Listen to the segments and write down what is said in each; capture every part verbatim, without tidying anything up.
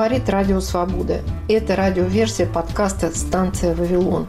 Говорит Радио Свобода. Это радиоверсия подкаста «Станция Вавилон».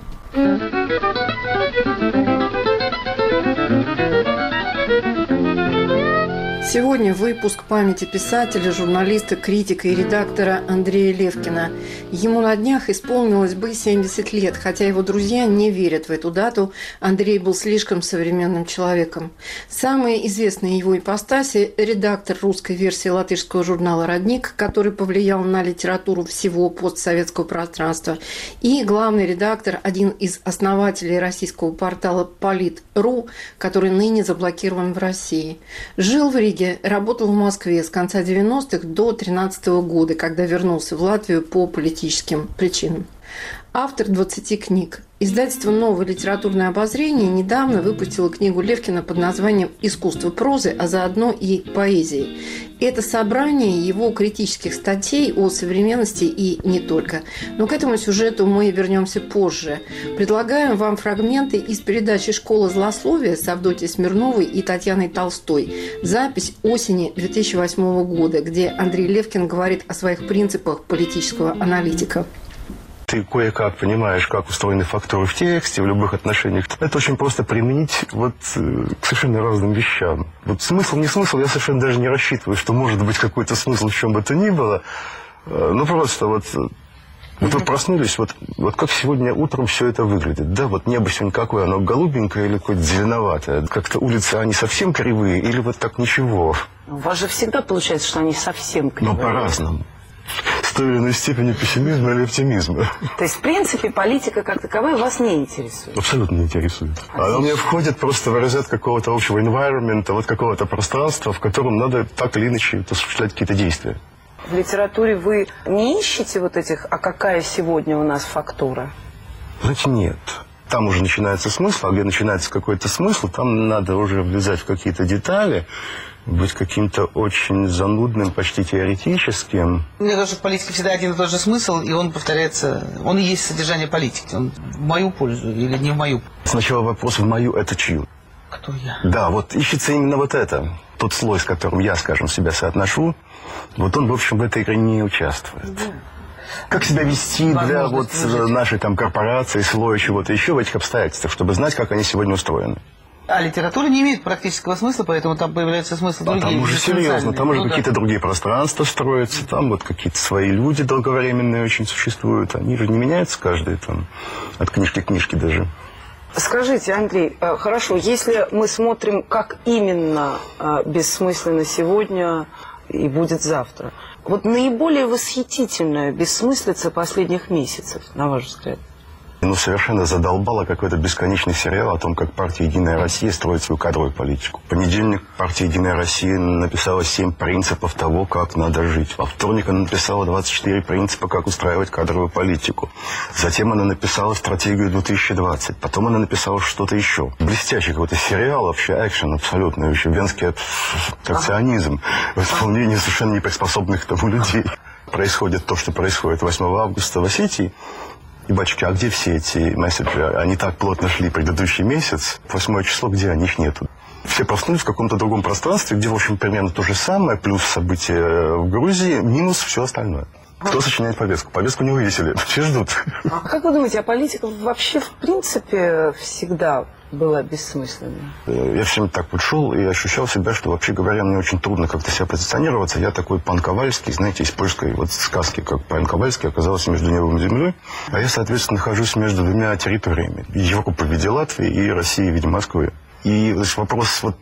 Сегодня выпуск памяти писателя, журналиста, критика и редактора Андрея Левкина. Ему на днях исполнилось бы семьдесят лет, хотя его друзья не верят в эту дату. Андрей был слишком современным человеком. Самые известные его ипостаси – редактор русской версии латышского журнала «Родник», который повлиял на литературу всего постсоветского пространства, и главный редактор, один из основателей российского портала Полит.ру, который ныне заблокирован в России. Жил в Риге, работал в Москве с конца девяностых до тринадцатого года, когда вернулся в Латвию по политическим причинам. Автор двадцати книг. Издательство «Новое литературное обозрение» недавно выпустило книгу Левкина под названием «Искусство прозы», а заодно и поэзии. Это собрание его критических статей о современности и не только. Но к этому сюжету мы вернемся позже. Предлагаем вам фрагменты из передачи «Школа злословия» с Авдотьей Смирновой и Татьяной Толстой. Запись осени две тысячи восьмого года, где Андрей Левкин говорит о своих принципах политического аналитика. Ты кое-как понимаешь, как устроены факторы в тексте, в любых отношениях. Это очень просто применить вот к совершенно разным вещам. Вот смысл, не смысл, я совершенно даже не рассчитываю, что может быть какой-то смысл в чем бы то ни было. Ну, просто вот... Вот вы проснулись, вот, вот как сегодня утром все это выглядит. Да, вот небо сегодня какое, оно голубенькое или какое-то зеленоватое. Как-то улицы, они совсем кривые или вот так ничего? У вас же всегда получается, что они совсем кривые. Но по-разному. С той или иной степени пессимизма или оптимизма. То есть, в принципе, политика как таковая вас не интересует? Абсолютно не интересует. Она мне входит просто в разряд какого-то общего environment, вот какого-то пространства, в котором надо так или иначе осуществлять какие-то действия. В литературе вы не ищете вот этих, а какая сегодня у нас фактура? Знаете, нет. Там уже начинается смысл, а где начинается какой-то смысл, там надо уже влезать в какие-то детали, быть каким-то очень занудным, почти теоретическим. Мне кажется, в политике всегда один и тот же смысл, и он повторяется, он и есть содержание политики. Он в мою пользу или не в мою. Сначала вопрос в мою, это чью? Кто я? Да, вот ищется именно вот это. Тот слой, с которым я, скажем, себя соотношу, вот он, в общем, в этой игре не участвует. Да. Как себя вести для вот нашей там корпорации, слоя, чего-то еще в этих обстоятельствах, чтобы знать, как они сегодня устроены. А литература не имеет практического смысла, поэтому там появляется смысл а другие. Там уже серьезно, там уже ну, какие-то да. другие пространства строятся, там вот какие-то свои люди долговременные очень существуют. Они же не меняются каждый там, от книжки к книжке даже. Скажите, Андрей, хорошо, если мы смотрим, как именно бессмысленно сегодня и будет завтра, вот наиболее восхитительная бессмыслица последних месяцев, на ваш взгляд? Ну, совершенно задолбало какой-то бесконечный сериал о том, как партия «Единая Россия» строит свою кадровую политику. В понедельник партия «Единая Россия» написала семь принципов того, как надо жить. Во вторник она написала двадцать четыре принципа, как устраивать кадровую политику. Затем она написала стратегию две тысячи двадцать. Потом она написала что-то еще. Блестящий какой-то сериал, вообще экшен абсолютно. Еще венский акционизм в исполнении совершенно неприспособленных к тому людей. Происходит то, что происходит восьмого августа в Осетии. И, батюшки, а где все эти месседжи? Они так плотно шли предыдущий месяц. Восьмое число, где они? Их нету. Все проснулись в каком-то другом пространстве, где, в общем, примерно то же самое, плюс события в Грузии, минус все остальное. Кто сочиняет повестку? Повестку не вывесили. Все ждут. А как вы думаете, а политика вообще, в принципе, всегда была бессмысленной? Я все время так вот шел и ощущал себя, что, вообще говоря, мне очень трудно как-то себя позиционироваться. Я такой пан Ковальский, знаете, из польской вот сказки, как пан Ковальский оказался между небом и землей. А я, соответственно, нахожусь между двумя территориями. Европа в виде Латвии и Россия в виде Москвы. И значит, вопрос, вот,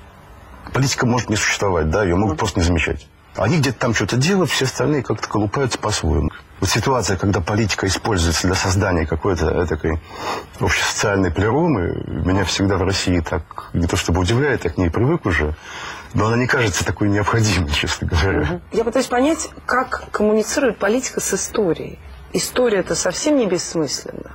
политика может не существовать, да, ее могут просто не замечать. Они где-то там что-то делают, все остальные как-то колупаются по-своему. Вот ситуация, когда политика используется для создания какой-то такой общесоциальной плеромы, меня всегда в России так не то чтобы удивляет, я к ней привык уже, но она не кажется такой необходимой, честно говоря. Я пытаюсь понять, как коммуницирует политика с историей. История – это совсем не бессмысленно.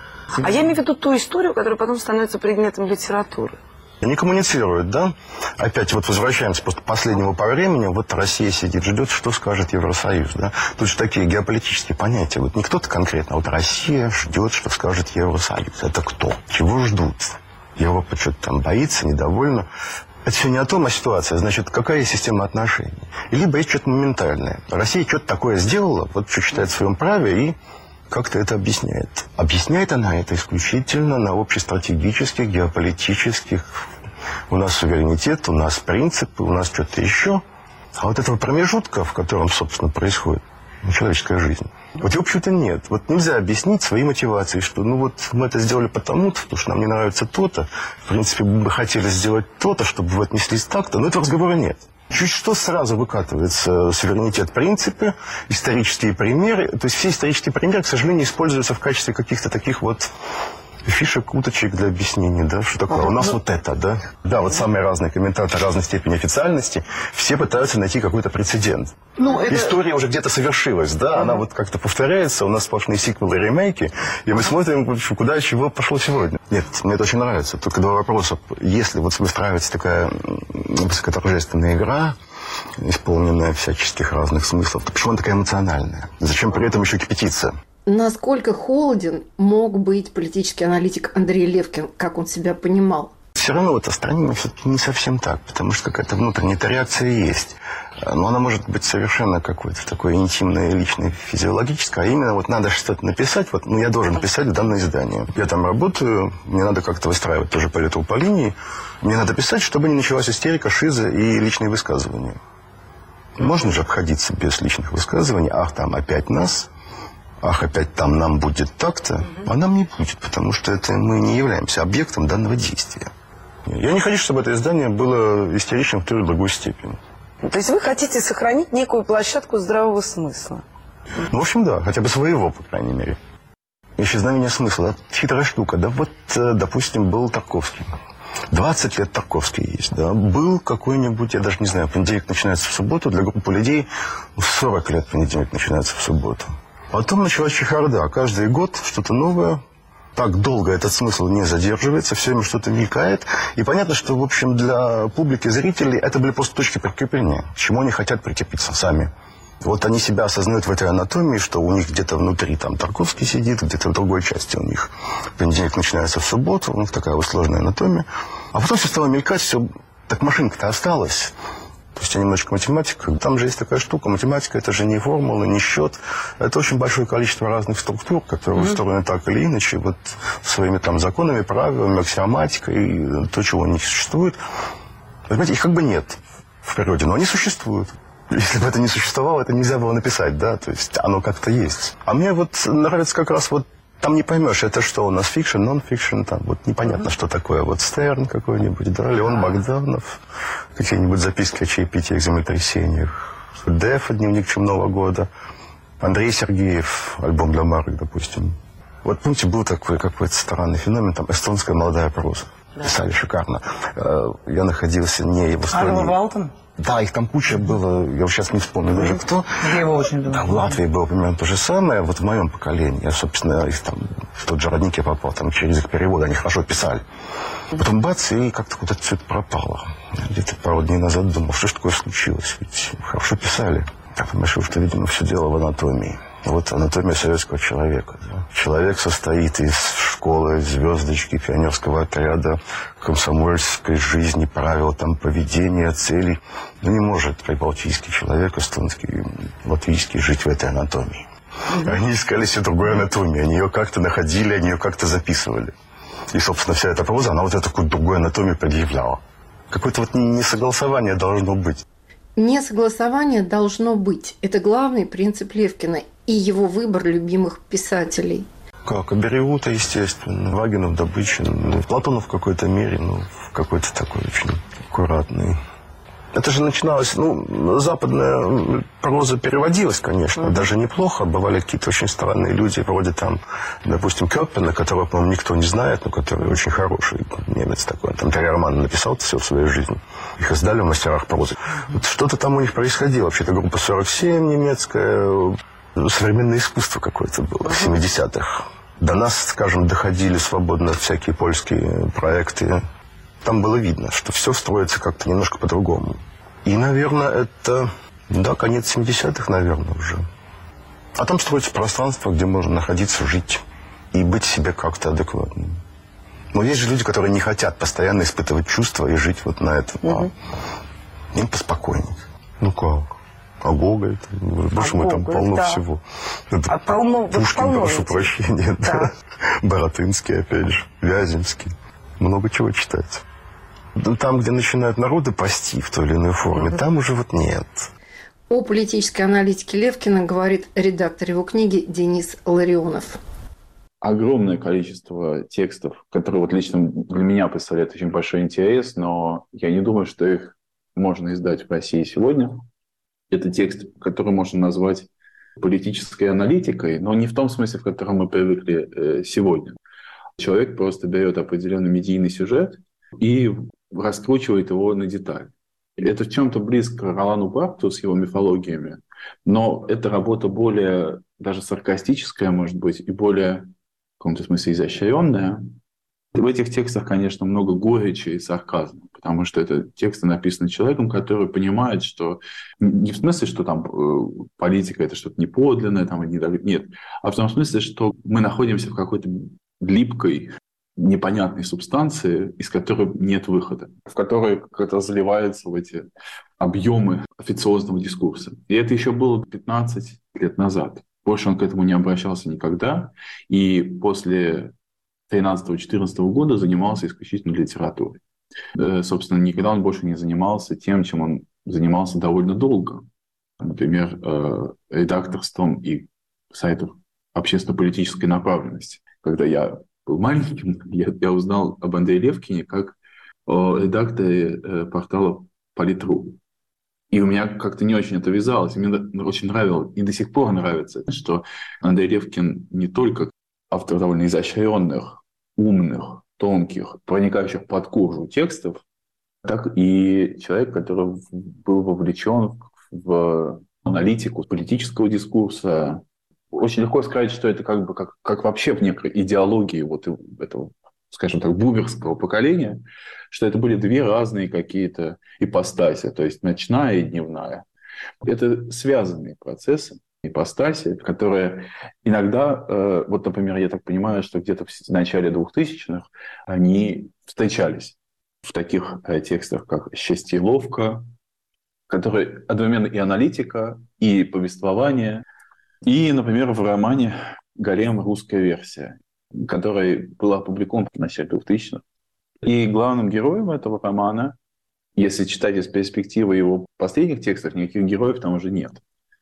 А я имею в виду ту историю, которая потом становится предметом литературы. Они коммуницируют, да? Опять вот возвращаемся просто к последнему по времени. Вот Россия сидит, ждет, что скажет Евросоюз, да? Тут же такие геополитические понятия. Вот не кто-то конкретно, а вот Россия ждет, что скажет Евросоюз. Это кто? Чего ждут? Европа что-то там боится, недовольна. Это все не о том, а ситуация. Значит, какая есть система отношений? И либо есть что-то моментальное. Россия что-то такое сделала, вот что считает в своем праве, и как-то это объясняет. Объясняет она это исключительно на общестратегических, геополитических. У нас суверенитет, у нас принципы, у нас что-то еще. А вот этого промежутка, в котором, собственно, происходит человеческая жизнь, вот его почему-то нет. Вот нельзя объяснить свои мотивации, что ну вот мы это сделали потому-то, потому что нам не нравится то-то. В принципе, мы бы хотели сделать то-то, чтобы вы отнеслись так-то, но этого разговора нет. Чуть что сразу выкатывается суверенитет, принципы, исторические примеры. То есть все исторические примеры, к сожалению, используются в качестве каких-то таких вот фишек, уточек для объяснения, да, что такое. У нас вот это, да. Да, вот самые разные комментаторы разной степени официальности, все пытаются найти какой-то прецедент. Ну, это... История уже где-то совершилась, да, mm-hmm. она вот как-то повторяется, у нас сплошные сиквелы и ремейки, и мы смотрим, куда и чего пошло сегодня. Нет, мне это очень нравится. Только два вопроса. Если вот выстраивается такая высокоторжественная игра, исполненная всяческих разных смыслов, то почему она такая эмоциональная? Зачем при этом еще кипятиться? Насколько холоден мог быть политический аналитик Андрей Левкин, как он себя понимал? Все равно вот остранение все-таки не совсем так, потому что какая-то внутренняя реакция есть. Но она может быть совершенно какой-то такой интимной, личной, физиологической. А именно вот надо что-то написать, вот, ну я должен написать в данное издание. Я там работаю, мне надо как-то выстраивать тоже политику по линии. Мне надо писать, чтобы не началась истерика, шиза и личные высказывания. Можно же обходиться без личных высказываний. Ах, там опять нас... Ах, опять там нам будет так-то, а нам не будет, потому что это мы не являемся объектом данного действия. Я не хочу, чтобы это издание было истеричным в той или другой степени. То есть вы хотите сохранить некую площадку здравого смысла? Ну, в общем, да, хотя бы своего, по крайней мере. Исчезновение смысла, да, хитрая штука. Да вот, допустим, был Тарковский. двадцать лет Тарковский есть, да. Был какой-нибудь, я даже не знаю, понедельник начинается в субботу, для группы людей сорок лет понедельник начинается в субботу. Потом началась чехарда. Каждый год что-то новое. Так долго этот смысл не задерживается, все время что-то мелькает. И понятно, что, в общем, для публики, зрителей это были просто точки прикрепления. К чему они хотят прикрепиться сами. Вот они себя осознают в этой анатомии, что у них где-то внутри там Тарковский сидит, где-то в другой части у них понедельник начинается в субботу. У них такая вот сложная анатомия. А потом все стало мелькать, все... Так машинка-то осталась. То есть немножечко математика. Там же есть такая штука. Математика – это же не формулы, не счет. Это очень большое количество разных структур, которые mm-hmm. устроены так или иначе, вот своими там законами, правилами, аксиоматикой, то, чего не существует. Понимаете, их как бы нет в природе, но они существуют. Если бы это не существовало, это нельзя было написать, да, то есть оно как-то есть. А мне вот нравится как раз вот там не поймешь, это что у нас фикшн, нон-фикшн, там вот непонятно, что такое. Вот Стерн какой-нибудь, да, Леон Богданов, какие-нибудь записки о чаепитиях, землетрясениях, Деф, дневник чумного года, Андрей Сергеев, альбом для марок, допустим. Вот помните, был такой какой-то странный феномен, там эстонская молодая проза. Да. Писали шикарно. Я находился не в Эстонии. Арва Валтон? Да, их там куча было, я сейчас не вспомню даже кто. Я его очень люблю. Да, в Латвии было примерно то же самое, вот в моем поколении. Я, собственно, их там, в тот же родник я попал, там через их переводы, они хорошо писали. Потом бац, и как-то куда-то все это пропало. Где-то пару дней назад думал, что ж такое случилось, ведь хорошо писали. Я понимаю, что, видимо, все дело в анатомии. Вот анатомия советского человека. Да. Человек состоит из школы, звездочки, пионерского отряда, комсомольской жизни, правил там поведения, целей. Но не может прибалтийский человек, эстонский, латвийский жить в этой анатомии. Mm-hmm. Они искали себе другой анатомии, они ее как-то находили, они ее как-то записывали. И, собственно, вся эта проза, она вот эту такую другую анатомию предъявляла. Какое-то вот несогласование должно быть. Несогласование должно быть. Это главный принцип Левкина и его выбор любимых писателей. Как? Абериута, естественно, Вагинов, Добычин, ну, Платонов в какой-то мере, ну, в какой-то такой очень аккуратный. Это же начиналось, ну, западная проза переводилась, конечно, mm-hmm. даже неплохо. Бывали какие-то очень странные люди, вроде там, допустим, Кёппена, которого, по-моему, никто не знает, но который очень хороший немец такой. Там три романа написал все в своей жизни. Их издали в мастерах прозы. Вот что-то там у них происходило. Вообще-то группа сорок семь немецкая, современное искусство какое-то было в семидесятых. До нас, скажем, доходили свободно всякие польские проекты. Там было видно, что все строится как-то немножко по-другому. И, наверное, это, да, конец семидесятых, наверное, уже. А там строится пространство, где можно находиться, жить и быть себе как-то адекватным. Но есть же люди, которые не хотят постоянно испытывать чувства и жить вот на этом. Угу. А им поспокойнее. Ну как? А Гоголь, больше а мы там полно да. всего. Это а полно, Пушкин, полно прошу ведь. прощения. Да. Да. Боротынский, опять же, Вяземский. Много чего читать. Там, где начинают народы пасти в той или иной форме, угу. там уже вот нет. О политической аналитике Левкина говорит редактор его книги Денис Ларионов. Огромное количество текстов, которые вот лично для меня представляют очень большой интерес, но я не думаю, что их можно издать в России сегодня. Это текст, который можно назвать политической аналитикой, но не в том смысле, в котором мы привыкли сегодня. Человек просто берет определенный медийный сюжет и раскручивает его на детали. Это в чем-то близко к Ролану Барту с его мифологиями, но это работа более даже саркастическая, может быть, и более в каком-то смысле изощренная. В этих текстах, конечно, много горечи и сарказма, потому что это тексты написаны человеком, который понимает, что не в смысле, что там э, политика – это что-то неподлинное, там, нет, а в том смысле, что мы находимся в какой-то липкой, непонятной субстанции, из которой нет выхода, в которой как-то заливаются в эти объемы официозного дискурса. И это еще было пятнадцать лет назад. Больше он к этому не обращался никогда. И после тринадцатого-четырнадцатого года занимался исключительно литературой. Собственно, никогда он больше не занимался тем, чем он занимался довольно долго. Например, редакторством и сайтов общественно-политической направленности. Когда я был маленьким, я, я узнал об Андрее Левкине как о редакторе э, портала Политру. И у меня как-то не очень это вязалось. И мне очень нравилось, и до сих пор нравится, что Андрей Левкин не только автор довольно изощренных, умных, тонких, проникающих под кожу текстов, так и человек, который был вовлечен в аналитику политического дискурса. Очень легко сказать, что это как бы как, как вообще в некой идеологии вот этого, скажем так, бумерского поколения, что это были две разные какие-то ипостаси, то есть ночная и дневная. Это связанные процессы, ипостаси, которые иногда, э, вот, например, я так понимаю, что где-то в начале двухтысячных они встречались в таких э, текстах, как «Счастье ловко», которые одновременно и аналитика, и повествование. И, например, в романе «Гарем. Русская версия», который был опубликован в начале двухтысячных. И главным героем этого романа, если читать из перспективы его последних текстов, никаких героев там уже нет.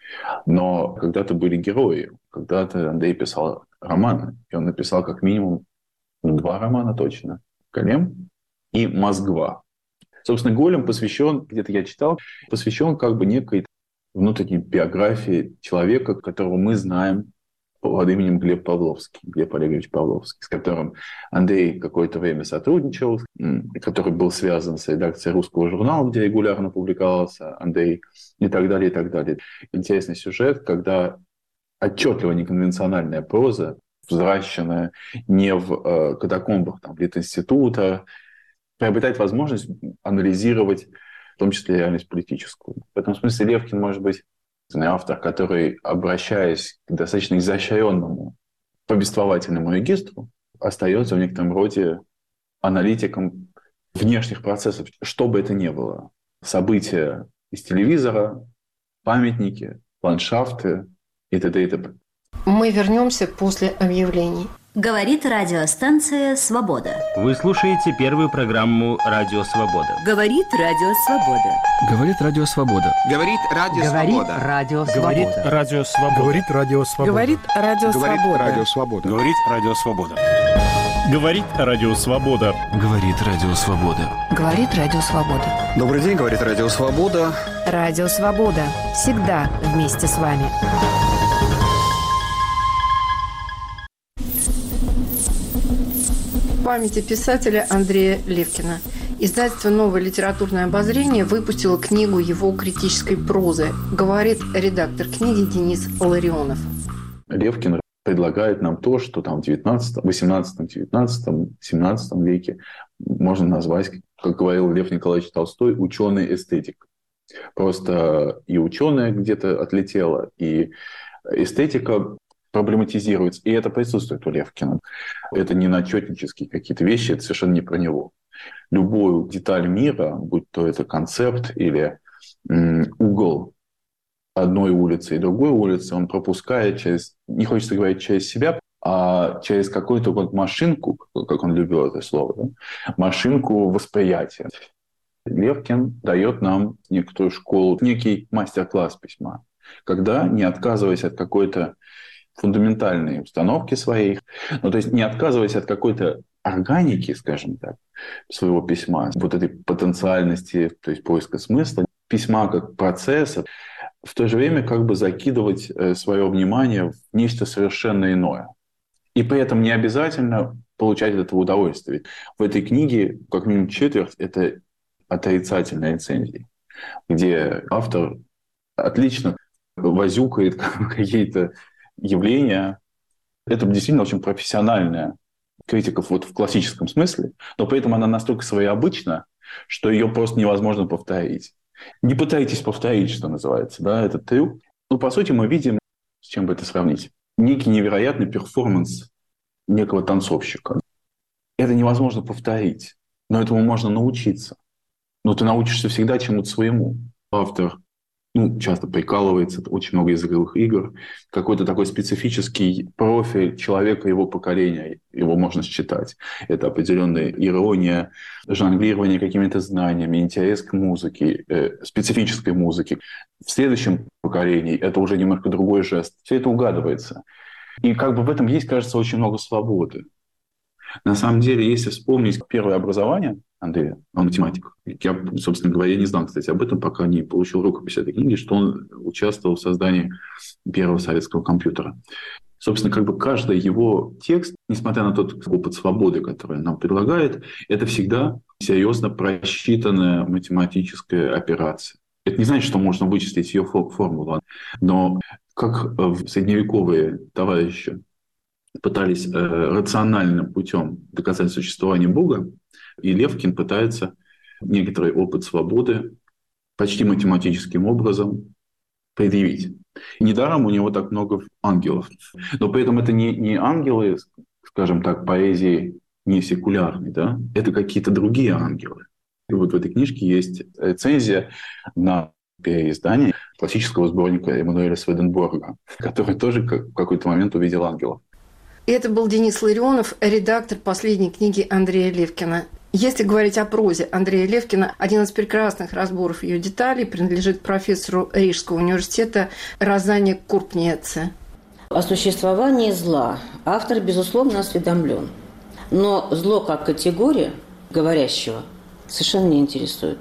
Но когда-то были герои. Когда-то Андрей писал романы. И он написал как минимум два романа точно. «Голем» и «Москва». Собственно, «Голем» посвящен, где-то я читал, посвящен как бы некой внутренней биографии человека, которого мы знаем под именем Глеб Павловский, Глеб Олегович Павловский, с которым Андрей какое-то время сотрудничал, который был связан с редакцией русского журнала, где регулярно публиковался Андрей, и так далее, и так далее. Интересный сюжет, когда отчетливо неконвенциональная проза, взращенная не в э, катакомбах там, Литинститута, приобретает возможность анализировать в том числе реальность политическую. В этом смысле Левкин может быть автор, который, обращаясь к достаточно изощренному повествовательному регистру, остается в некотором роде аналитиком внешних процессов, что бы это ни было. События из телевизора, памятники, ландшафты и т.д. и т.п. Мы вернемся после объявлений. Говорит радиостанция «Свобода». Вы слушаете первую программу «Радио Свобода». Говорит Радио Свобода. Говорит Радио Свобода. Говорит Радио Свобода. Говорит Радио Свобода. Говорит Радио Свобода. Говорит Радио Свобода. Говорит Радио Свобода. Говорит Радио Свобода. Говорит Радио Свобода. Говорит Радио Свобода. Добрый день, говорит Радио Свобода. Радио Свобода. Всегда вместе с вами. Памяти писателя Андрея Левкина. Издательство «Новое литературное обозрение» выпустило книгу его критической прозы, говорит редактор книги Денис Ларионов. Левкин предлагает нам то, что там в девятнадцатом, восемнадцатом, девятнадцатом, семнадцатом веке можно назвать, как говорил Лев Николаевич Толстой, ученый эстетик. Просто и ученая где-то отлетела, и эстетика проблематизируется. И это присутствует у Левкина. Это не начетнические какие-то вещи, это совершенно не про него. Любую деталь мира, будь то это концепт или м, угол одной улицы и другой улицы, он пропускает через, не хочется говорить через себя, а через какую-то вот машинку, как он любил это слово, да? Машинку восприятия. Левкин дает нам некоторую школу, некий мастер-класс письма, когда, не отказываясь от какой-то фундаментальной установки своих, ну, то есть не отказываясь от какой-то органики, скажем так, своего письма, вот этой потенциальности, то есть поиска смысла, письма как процесса, в то же время как бы закидывать свое внимание в нечто совершенно иное. И при этом не обязательно получать от этого удовольствие. В этой книге как минимум четверть – это отрицательные рецензии, где автор отлично возюкает какие-то явления. Это действительно очень профессиональная критика вот в классическом смысле, но при этом она настолько своеобычна, что ее просто невозможно повторить. Не пытайтесь повторить, что называется, да, этот трюк. Ну, по сути, мы видим, с чем бы это сравнить, некий невероятный перформанс некого танцовщика. Это невозможно повторить, но этому можно научиться. Но ты научишься всегда чему-то своему. Автор ну, часто прикалывается, очень много языковых игр, какой-то такой специфический профиль человека его поколения, его можно считать. Это определенная ирония, жонглирование какими-то знаниями, интерес к музыке, э, специфической музыке. В следующем поколении это уже немножко другой жест. Все это угадывается. И как бы в этом есть, кажется, очень много свободы. На самом деле, если вспомнить первое образование Андрея, он математик. Я, собственно говоря, не знал, кстати, об этом, пока не получил рукопись этой книги, что он участвовал в создании первого советского компьютера. Собственно, как бы каждый его текст, несмотря на тот опыт свободы, который он нам предлагает, это всегда серьезно просчитанная математическая операция. Это не значит, что можно вычислить ее формулу, но как в средневековые товарищи пытались э, рациональным путем доказать существование Бога, и Левкин пытается некоторый опыт свободы почти математическим образом предъявить. Недаром у него так много ангелов. Но при этом это не, не ангелы, скажем так, поэзии не секулярной, да? Это какие-то другие ангелы. И вот в этой книжке есть рецензия на переиздание классического сборника Эммануэля Сведенборга, который тоже в какой-то момент увидел ангелов. Это был Денис Ларионов, редактор последней книги Андрея Левкина. Если говорить о прозе Андрея Левкина, один из прекрасных разборов ее деталей принадлежит профессору Рижского университета Розанне Курпниеце. О существовании зла автор, безусловно, осведомлен. Но зло как категория говорящего совершенно не интересует.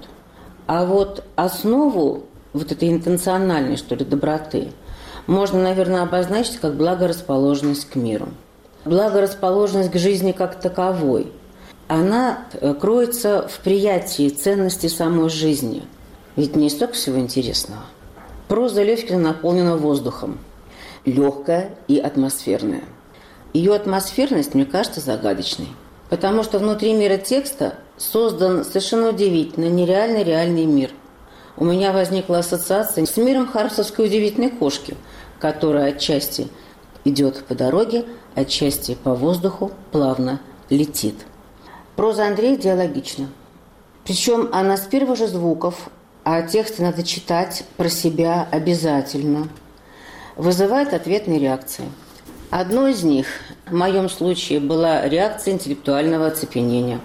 А вот основу вот этой интенциональной, что ли, доброты можно, наверное, обозначить как благорасположенность к миру. Благорасположенность к жизни как таковой, она кроется в приятии ценности самой жизни. Ведь не столько всего интересного. Проза Левкина наполнена воздухом, легкая и атмосферная. Ее атмосферность, мне кажется, загадочной. Потому что внутри мира текста создан совершенно удивительный, нереальный реальный мир. У меня возникла ассоциация с миром хармсовской удивительной кошки, которая отчасти идет по дороге, отчасти по воздуху плавно летит. Проза Андрея диалогична. Причем она с первых же звуков, а тексты надо читать про себя обязательно, вызывает ответные реакции. Одной из них, в моем случае, была реакция интеллектуального оцепенения.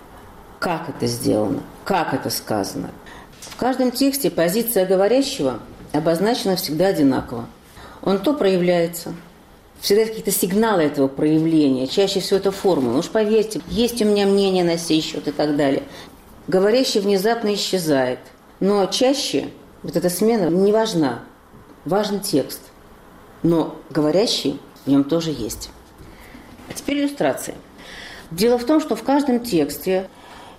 Как это сделано? Как это сказано? В каждом тексте позиция говорящего обозначена всегда одинаково. Он то проявляется, всегда какие-то сигналы этого проявления, чаще всего это формула. Ну уж поверьте, есть у меня мнение на сей счет и так далее. Говорящий внезапно исчезает, но чаще вот эта смена не важна. Важен текст, но говорящий в нем тоже есть. А теперь иллюстрация. Дело в том, что в каждом тексте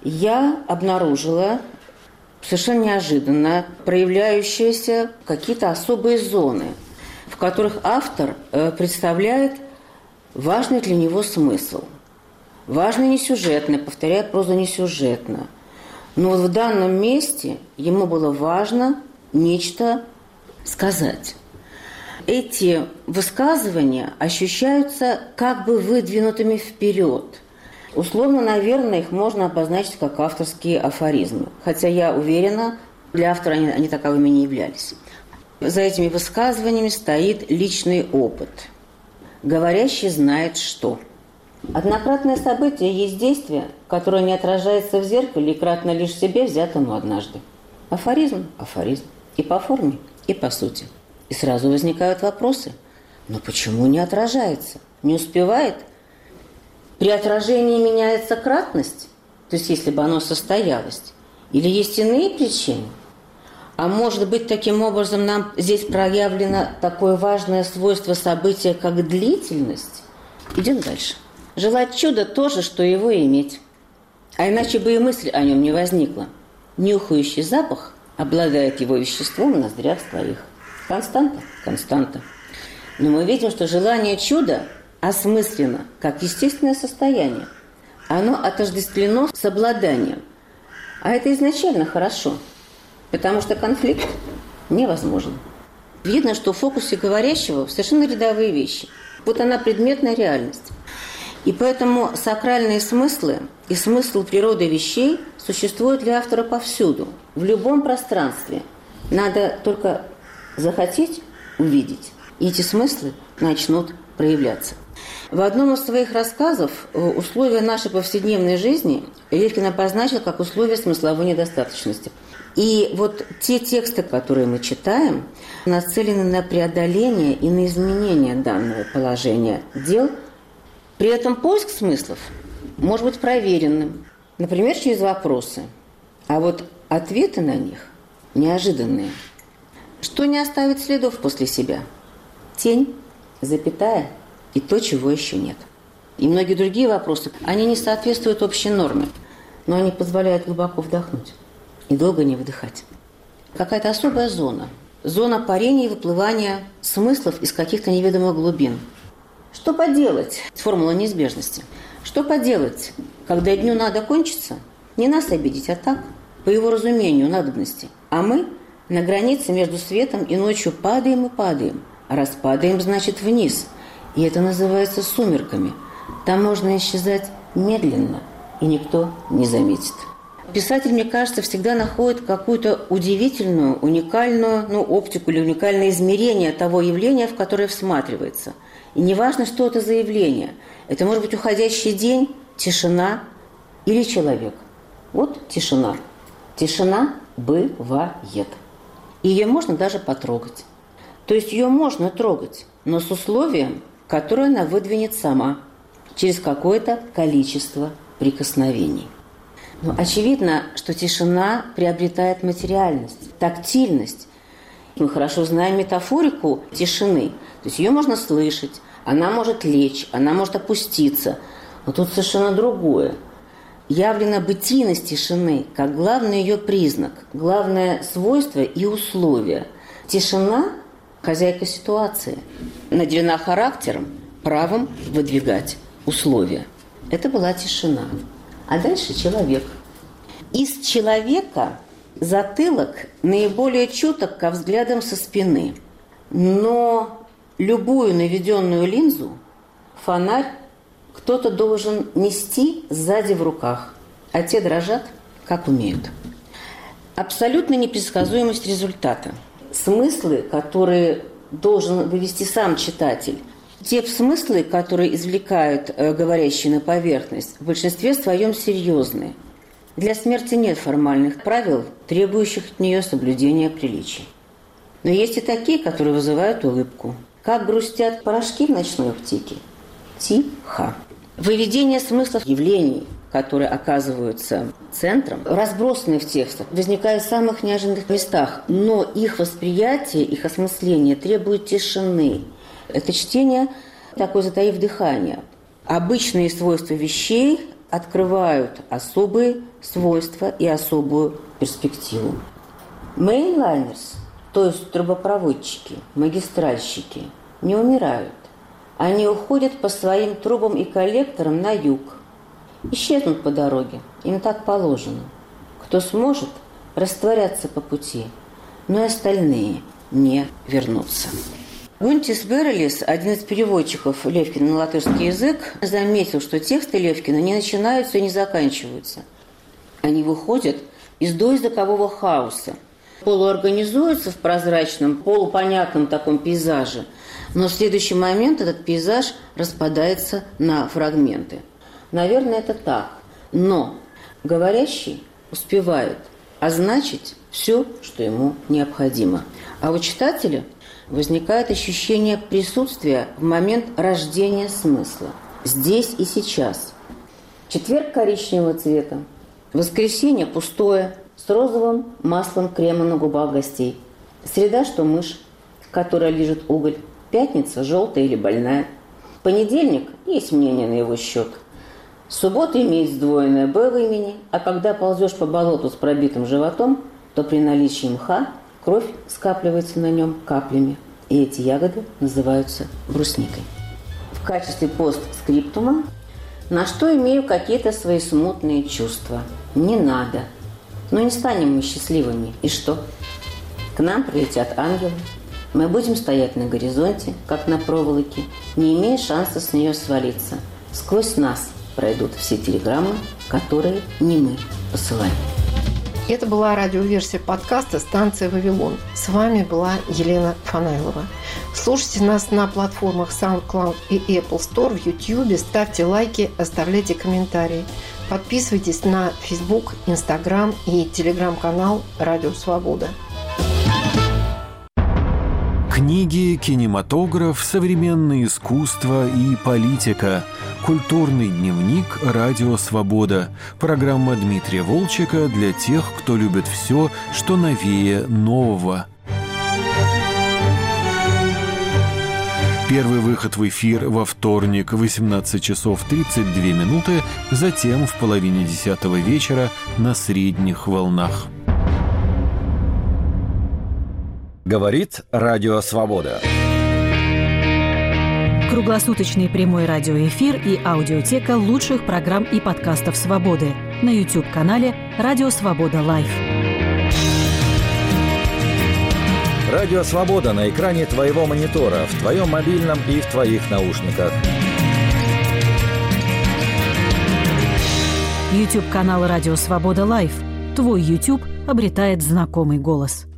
я обнаружила совершенно неожиданно проявляющиеся какие-то особые зоны, в которых автор представляет важный для него смысл. Важный не сюжетный, повторяю, проза не сюжетна. Но вот в данном месте ему было важно нечто сказать. эти высказывания ощущаются как бы выдвинутыми вперед. Условно, наверное, их можно обозначить как авторские афоризмы. Хотя я уверена, для автора они, они таковыми не являлись. За этими высказываниями стоит личный опыт. Говорящий знает что. Однократное событие есть действие, которое не отражается в зеркале и кратно лишь себе взятому однажды. Афоризм – афоризм. И по форме, и по сути. И сразу возникают вопросы. Но почему не отражается? Не успевает? При отражении меняется кратность, то есть если бы оно состоялось, или есть иные причины? А может быть, таким образом нам здесь проявлено такое важное свойство события, как длительность? Идем дальше. Желать чуда то же, что его иметь. А иначе бы и мысль о нем не возникла. Нюхающий запах обладает его веществом в ноздрях своих. Константа? Константа. Но мы видим, что желание чуда осмысленно, как естественное состояние. Оно отождествлено с обладанием. А это изначально хорошо, потому что конфликт невозможен. Видно, что в фокусе говорящего совершенно рядовые вещи. Вот она предметная реальность. И поэтому сакральные смыслы и смысл природы вещей существуют для автора повсюду, в любом пространстве. Надо только захотеть увидеть, и эти смыслы начнут проявляться. В одном из своих рассказов условия нашей повседневной жизни Левкин обозначил как условия смысловой недостаточности. И вот те тексты, которые мы читаем, нацелены на преодоление и на изменение данного положения дел. При этом поиск смыслов может быть проверенным, например, через вопросы. А вот ответы на них неожиданные. Что не оставит следов после себя? Тень, запятая и то, чего еще нет. И многие другие вопросы, они не соответствуют общей норме, но они позволяют глубоко вдохнуть и долго не выдыхать. Какая-то особая зона. Зона парения и выплывания смыслов из каких-то неведомых глубин. Что поделать? Формула неизбежности. Что поделать, когда дню надо кончиться? Не нас обидеть, а так, по его разумению, надобности. А мы на границе между светом и ночью падаем и падаем. А раз падаем, значит, вниз. И это называется сумерками. Там можно исчезать медленно, и никто не заметит. Писатель, мне кажется, всегда находит какую-то удивительную, уникальную ну, оптику или уникальное измерение того явления, в которое всматривается. И неважно, что это за явление. Это может быть уходящий день, тишина или человек. Вот тишина. Тишина бывает. И ее можно даже потрогать. То есть ее можно трогать, но с условием, которое она выдвинет сама, через какое-то количество прикосновений. Но очевидно, что тишина приобретает материальность, тактильность. Мы хорошо знаем метафорику тишины. То есть ее можно слышать, она может лечь, она может опуститься. Но тут совершенно другое. Явлена бытийность тишины как главный ее признак, главное свойство и условие. Тишина – хозяйка ситуации, наделена характером, правом выдвигать условия. Это была тишина. А дальше человек. Из человека затылок наиболее чуток ко взглядам со спины. Но любую наведенную линзу, фонарь, кто-то должен нести сзади в руках, а те дрожат, как умеют. Абсолютная непредсказуемость результата. Смыслы, которые должен вывести сам читатель, те смыслы, которые извлекают э, говорящие на поверхность, в большинстве своем серьезные. Для смерти нет формальных правил, требующих от нее соблюдения приличий. Но есть и такие, которые вызывают улыбку. Как грустят порошки в ночной аптеке. Тихо. Выведение смыслов явлений, которые оказываются центром, разбросаны в текстах, возникают в самых неожиданных местах, но их восприятие, их осмысление требует тишины. Это чтение, такое затаив дыхание. Обычные свойства вещей открывают особые свойства и особую перспективу. Мейнлайнерс, то есть трубопроводчики, магистральщики, не умирают. Они уходят по своим трубам и коллекторам на юг. Исчезнут по дороге, им так положено. Кто сможет, растворятся по пути, но и остальные не вернутся. Гунтис Берелис, один из переводчиков Левкина на латышский язык, заметил, что тексты Левкина не начинаются и не заканчиваются. Они выходят из доязыкового хаоса, полуорганизуются в прозрачном, полупонятном таком пейзаже, но в следующий момент этот пейзаж распадается на фрагменты. Наверное, это так. Но говорящий успевает означить все, что ему необходимо. А у читателя возникает ощущение присутствия в момент рождения смысла. Здесь и сейчас. Четверг коричневого цвета. Воскресенье пустое, с розовым маслом крема на губах гостей. Среда, что мышь, которая лижет уголь. Пятница желтая или больная. Понедельник есть мнение на его счет. Суббота имеет сдвоенное «Б» в имени, а когда ползешь по болоту с пробитым животом, то при наличии мха кровь скапливается на нем каплями, и эти ягоды называются брусникой. В качестве постскриптума, на что имею какие-то свои смутные чувства. Не надо. Но не станем мы счастливыми. И что? К нам прилетят ангелы. Мы будем стоять на горизонте, как на проволоке, не имея шанса с нее свалиться. Сквозь нас пройдут все телеграммы, которые не мы посылаем. Это была радиоверсия подкаста «Станция Вавилон». С вами была Елена Фанайлова. Слушайте нас на платформах SoundCloud и Apple Store, в YouTube, ставьте лайки, оставляйте комментарии. Подписывайтесь на Facebook, Instagram и Telegram-канал «Радио Свобода». Книги, кинематограф, современное искусство и политика. Культурный дневник «Радио Свобода». Программа Дмитрия Волчека для тех, кто любит все, что новее нового. Первый выход в эфир во вторник в восемнадцать часов тридцать две минуты, затем в половине десятого вечера на средних волнах. Говорит Радио Свобода. Круглосуточный прямой радиоэфир и аудиотека лучших программ и подкастов «Свободы» на YouTube-канале «Радио Свобода Лайв». Радио Свобода на экране твоего монитора, в твоем мобильном и в твоих наушниках. YouTube-канал «Радио Свобода Лайв». Твой YouTube обретает знакомый голос.